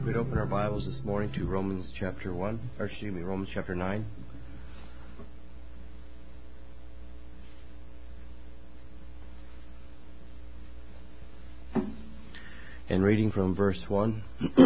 We'd open our Bibles this morning to Romans chapter 9. And reading from verse 1.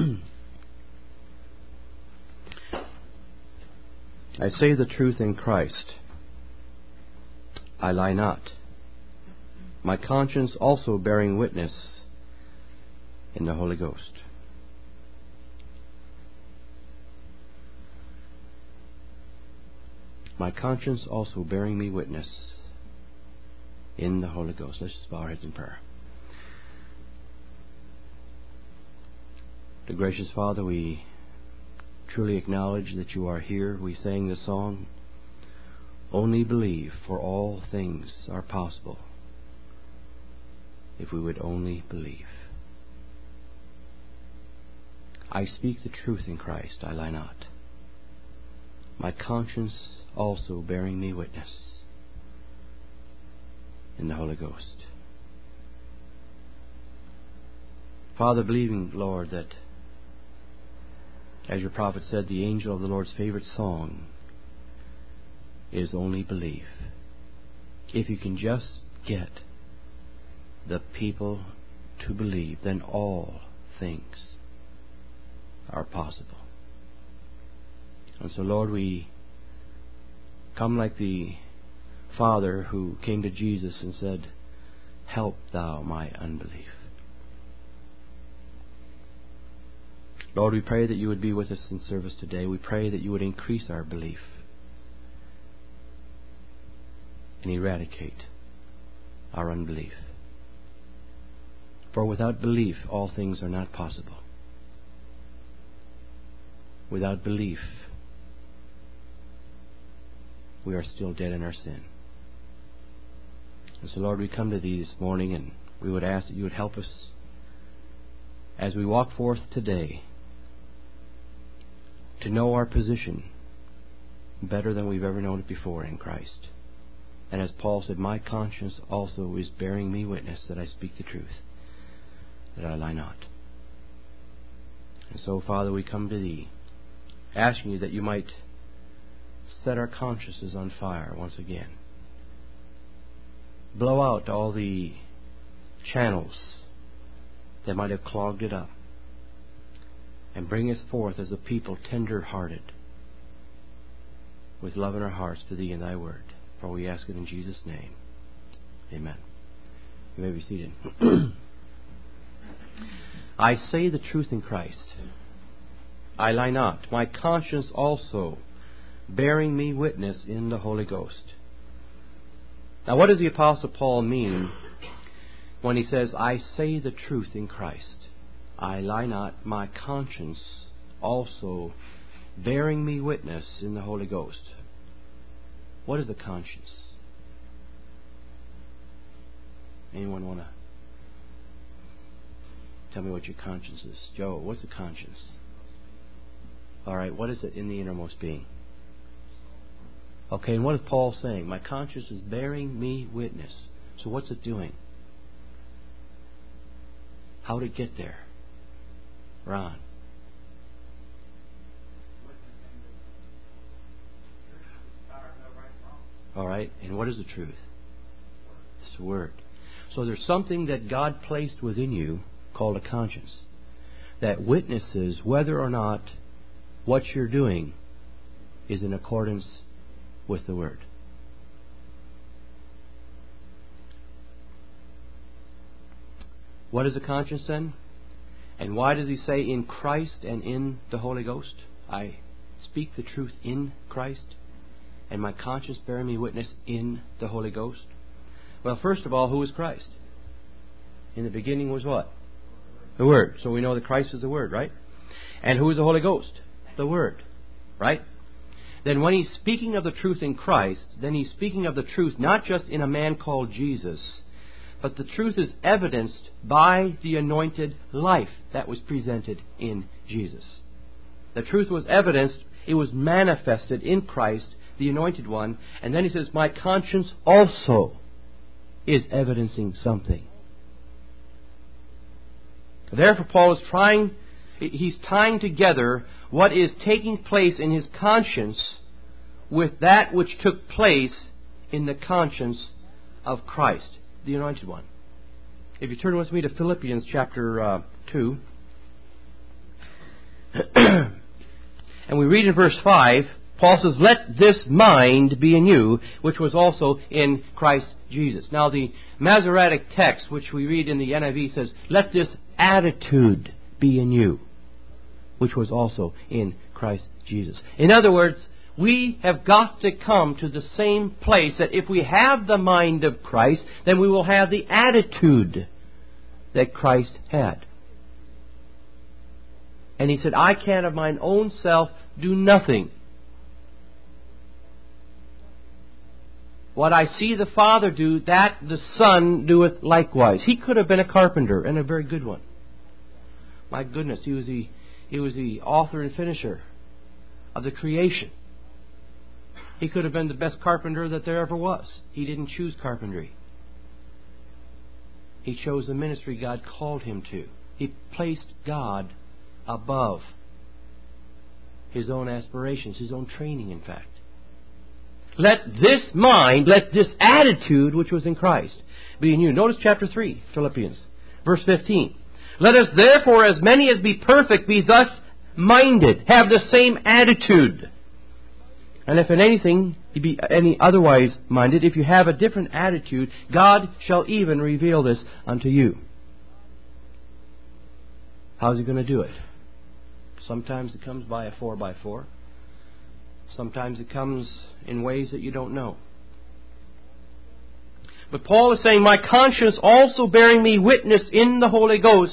I say the truth in Christ. I lie not. My conscience also bearing witness in the Holy Ghost. My conscience also bearing me witness in the Holy Ghost. Let's just bow our heads in prayer. The gracious Father, we truly acknowledge that you are here. We sang the song, "Only believe, for all things are possible, if we would only believe." I speak the truth in Christ, I lie not. My conscience also bearing me witness in the Holy Ghost. Father, believing, Lord, that as your prophet said, the angel of the Lord's favorite song is "Only Believe." If you can just get the people to believe, then all things are possible. And so, Lord, we come like the father who came to Jesus and said, "Help thou my unbelief." Lord, we pray that you would be with us in service today. We pray that you would increase our belief and eradicate our unbelief. For without belief, all things are not possible. Without belief, we are still dead in our sin. And so, Lord, we come to Thee this morning, and we would ask that you would help us as we walk forth today to know our position better than we've ever known it before in Christ. And as Paul said, my conscience also is bearing me witness that I speak the truth, that I lie not. And so, Father, we come to Thee, asking you that you might set our consciences on fire once again. Blow out all the channels that might have clogged it up, and bring us forth as a people tender-hearted, with love in our hearts to Thee and Thy Word. For we ask it in Jesus' name. Amen. You may be seated. I say the truth in Christ. I lie not. My conscience also bearing me witness in the Holy Ghost. Now, what does the Apostle Paul mean when he says, I say the truth in Christ? I lie not, my conscience also bearing me witness in the Holy Ghost. What is the conscience? Anyone want to tell me what your conscience is? Joe, what's a conscience? All right, what is it in the innermost being? Okay, and what is Paul saying? My conscience is bearing me witness. So what's it doing? How did it get there? Ron. All right, and what is the truth? It's the Word. So there's something that God placed within you called a conscience that witnesses whether or not what you're doing is in accordance with the Word. What is a conscience then? And why does he say in Christ and in the Holy Ghost? I speak the truth in Christ, and my conscience bearing me witness in the Holy Ghost. Well, first of all, who is Christ? In the beginning was what? The Word. So we know that Christ is the Word, right? And who is the Holy Ghost? The Word, right? Then when he's speaking of the truth in Christ, then he's speaking of the truth not just in a man called Jesus, but the truth is evidenced by the anointed life that was presented in Jesus. The truth was evidenced, it was manifested in Christ, the Anointed One. And then he says, my conscience also is evidencing something. Therefore, Paul is trying He's tying together what is taking place in his conscience with that which took place in the conscience of Christ, the Anointed One. If you turn with me to Philippians chapter 2, and we read in verse 5, Paul says, "Let this mind be in you, which was also in Christ Jesus." Now the Masoretic text, which we read in the NIV, says, "Let this attitude be in you, which was also in Christ Jesus." In other words, we have got to come to the same place that if we have the mind of Christ, then we will have the attitude that Christ had. And he said, "I can of mine own self do nothing. What I see the Father do, that the Son doeth likewise." He could have been a carpenter, and a very good one. My goodness, he was the author and finisher of the creation. He could have been the best carpenter that there ever was. He didn't choose carpentry. He chose the ministry God called him to. He placed God above his own aspirations, his own training, in fact. Let this mind, let this attitude which was in Christ be in you. Notice chapter 3, Philippians, verse 15. "Let us therefore, as many as be perfect, be thus minded, have the same attitude. And if in anything you be any otherwise minded, if you have a different attitude, God shall even reveal this unto you." How's He going to do it? Sometimes it comes by a 4x4. Sometimes it comes in ways that you don't know. But Paul is saying, "My conscience also bearing me witness in the Holy Ghost."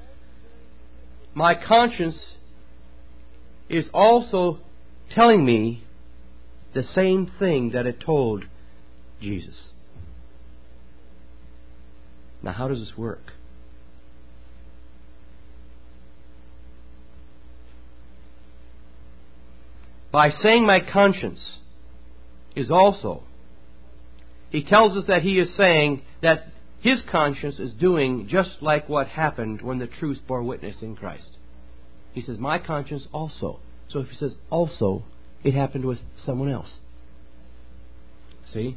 My conscience is also telling me the same thing that it told Jesus. Now, how does this work? By saying my conscience is also, he tells us that he is saying that his conscience is doing just like what happened when the truth bore witness in Christ. He says, "My conscience also." So if he says also, it happened with someone else. See?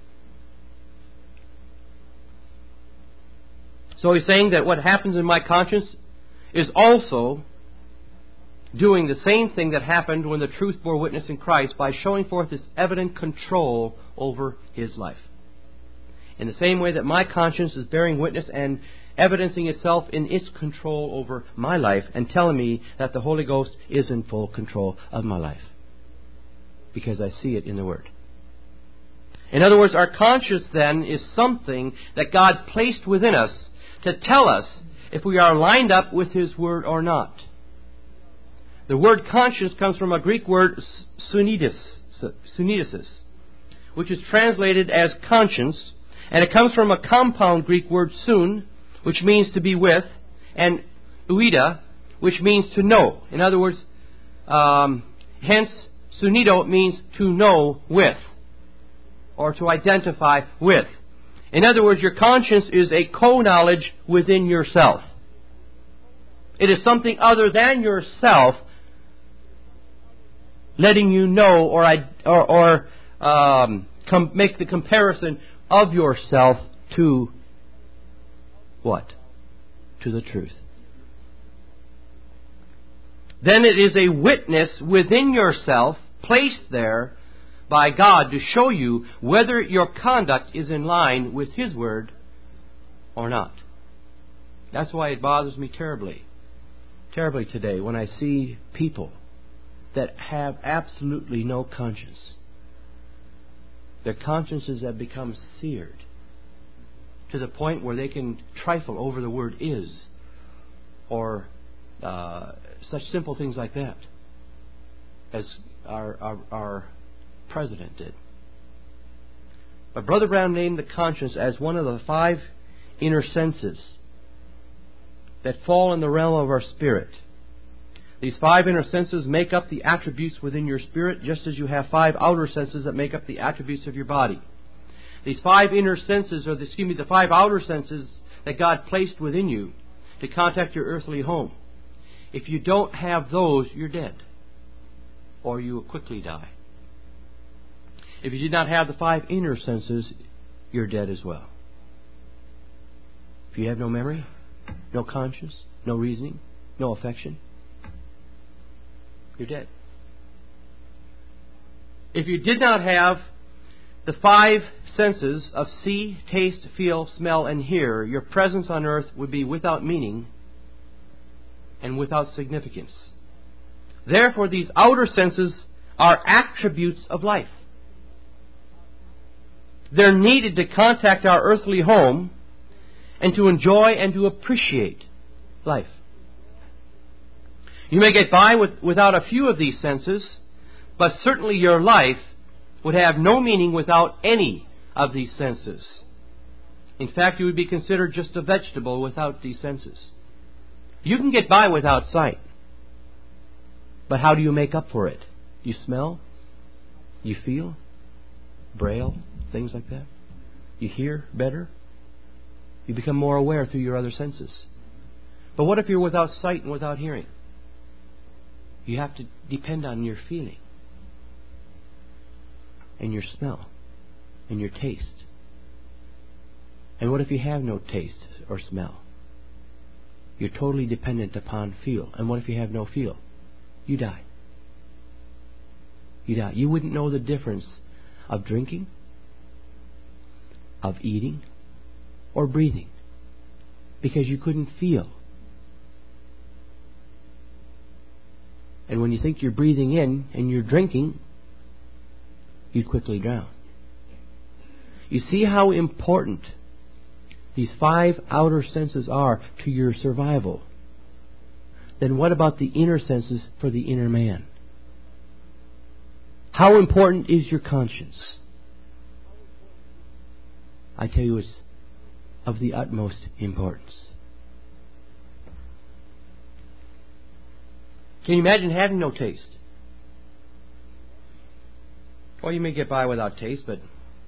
So he's saying that what happens in my conscience is also doing the same thing that happened when the truth bore witness in Christ, by showing forth its evident control over his life. In the same way that my conscience is bearing witness and evidencing itself in its control over my life, and telling me that the Holy Ghost is in full control of my life, because I see it in the Word. In other words, our conscience then is something that God placed within us to tell us if we are lined up with His Word or not. The word conscience comes from a Greek word suneidesis, which is translated as conscience, and it comes from a compound Greek word sun, which means to be with, and ouida, which means to know. In other words, hence sunido means to know with, or to identify with. In other words, your conscience is a co-knowledge within yourself. It is something other than yourself letting you know or make the comparison of yourself to what? To the truth. Then it is a witness within yourself, placed there by God to show you whether your conduct is in line with His Word or not. That's why it bothers me terribly today when I see people that have absolutely no conscience. Their consciences have become seared to the point where they can trifle over the word "is," or such simple things like that, as our president did. But Brother Brown named the conscience as one of the 5 inner senses that fall in the realm of our spirit. These 5 inner senses make up the attributes within your spirit, just as you have 5 outer senses that make up the attributes of your body. These 5 inner senses, the 5 outer senses that God placed within you to contact your earthly home. If you don't have those, you're dead. Or you will quickly die. If you did not have the 5 inner senses, you're dead as well. If you have no memory, no conscience, no reasoning, no affection, you're dead. If you did not have the 5 senses of see, taste, feel, smell, and hear, your presence on earth would be without meaning and without significance. Therefore, these outer senses are attributes of life. They're needed to contact our earthly home and to enjoy and to appreciate life. You may get by without a few of these senses, but certainly your life would have no meaning without any of these senses. In fact, you would be considered just a vegetable without these senses. You can get by without sight, but how do you make up for it? You smell? You feel? Braille? Things like that? You hear better? You become more aware through your other senses. But what if you're without sight and without hearing? You have to depend on your feeling and your smell and your taste. And what if you have no taste or smell? You're totally dependent upon feel. And what if you have no feel? You die. You die. You wouldn't know the difference of drinking, of eating, or breathing, because you couldn't feel. And when you think you're breathing in and you're drinking, you'd quickly drown. You see how important these 5 outer senses are to your survival. Then what about the inner senses for the inner man? How important is your conscience? I tell you, it's of the utmost importance. Can you imagine having no taste? Well, you may get by without taste, but